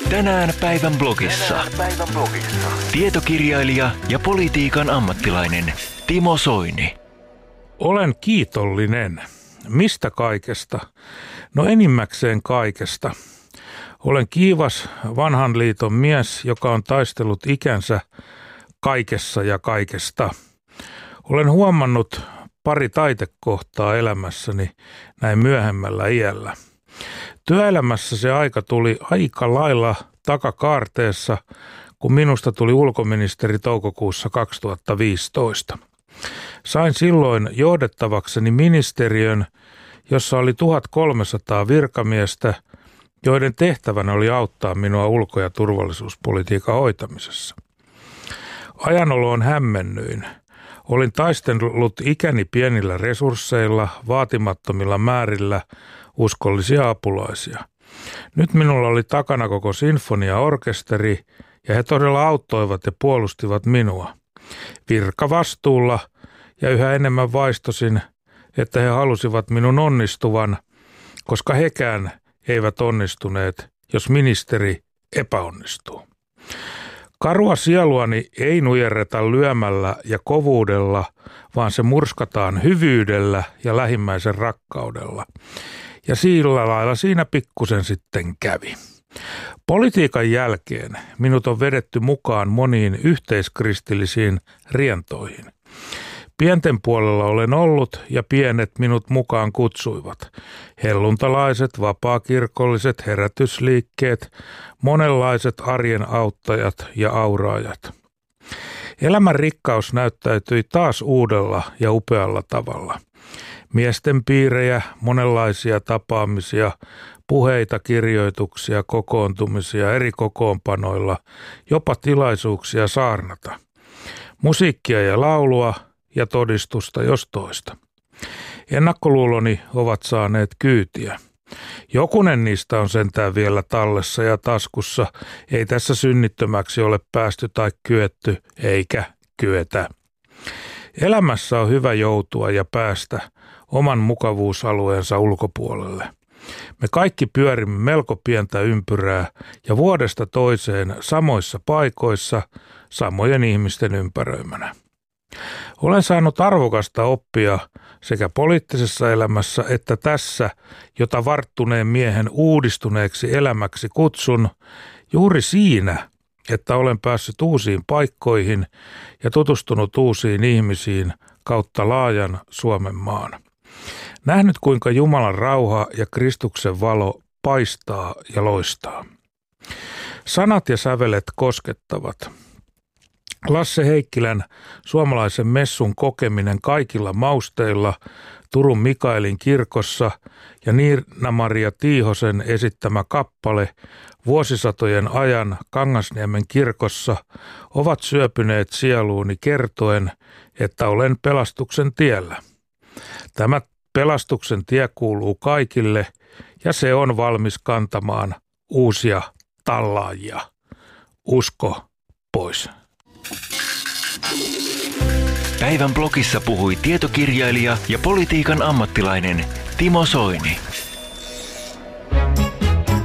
Tänään päivän blogissa. Tietokirjailija ja politiikan ammattilainen Timo Soini. Olen kiitollinen. Mistä kaikesta? No enimmäkseen kaikesta. Olen kiivas vanhan liiton mies, joka on taistellut ikänsä kaikessa ja kaikesta. Olen huomannut pari taitekohtaa elämässäni näin myöhemmällä iällä. Työelämässä se aika tuli aika lailla takakaarteessa, kun minusta tuli ulkoministeri toukokuussa 2015. Sain silloin johdettavakseni ministeriön, jossa oli 1300 virkamiestä, joiden tehtävänä oli auttaa minua ulko- ja turvallisuuspolitiikan hoitamisessa. Ajanoloon hämmennyin. Olin taistellut ikäni pienillä resursseilla, vaatimattomilla määrillä uskollisia apulaisia. Nyt minulla oli takana koko sinfoniaorkesteri ja he todella auttoivat ja puolustivat minua. Virkavastuulla ja yhä enemmän vaistosin, että he halusivat minun onnistuvan, koska hekään eivät onnistuneet, jos ministeri epäonnistuu. Karua sieluani ei nujerreta lyömällä ja kovuudella, vaan se murskataan hyvyydellä ja lähimmäisen rakkaudella. Ja sillä lailla siinä pikkusen sitten kävi. Politiikan jälkeen minut on vedetty mukaan moniin yhteiskristillisiin rientoihin. Pienten puolella olen ollut ja pienet minut mukaan kutsuivat. Helluntalaiset, vapaakirkolliset, herätysliikkeet, monenlaiset arjen auttajat ja auraajat. Elämän rikkaus näyttäytyi taas uudella ja upealla tavalla. Miesten piirejä, monenlaisia tapaamisia, puheita, kirjoituksia, kokoontumisia eri kokoonpanoilla, jopa tilaisuuksia saarnata. Musiikkia ja laulua ja todistusta jos toista. Ennakkoluuloni ovat saaneet kyytiä. Jokunen niistä on sentään vielä tallessa ja taskussa. Ei tässä synnittömäksi ole päästy tai kyetty, eikä kyetä. Elämässä on hyvä joutua ja päästä oman mukavuusalueensa ulkopuolelle. Me kaikki pyörimme melko pientä ympyrää ja vuodesta toiseen samoissa paikoissa, samojen ihmisten ympäröimänä. Olen saanut arvokasta oppia sekä poliittisessa elämässä että tässä, jota varttuneen miehen uudistuneeksi elämäksi kutsun, juuri siinä, että olen päässyt uusiin paikkoihin ja tutustunut uusiin ihmisiin kautta laajan Suomen maan. Nähnyt kuinka Jumalan rauha ja Kristuksen valo paistaa ja loistaa. Sanat ja sävelet koskettavat. Lasse Heikkilän suomalaisen messun kokeminen kaikilla mausteilla Turun Mikaelin kirkossa ja Niina-Maria Tiihosen esittämä kappale vuosisatojen ajan Kangasniemen kirkossa ovat syöpyneet sieluuni kertoen, että olen pelastuksen tiellä. Tämä pelastuksen tie kuuluu kaikille ja se on valmis kantamaan uusia tallaajia. Usko pois. Päivän blogissa puhui tietokirjailija ja politiikan ammattilainen Timo Soini.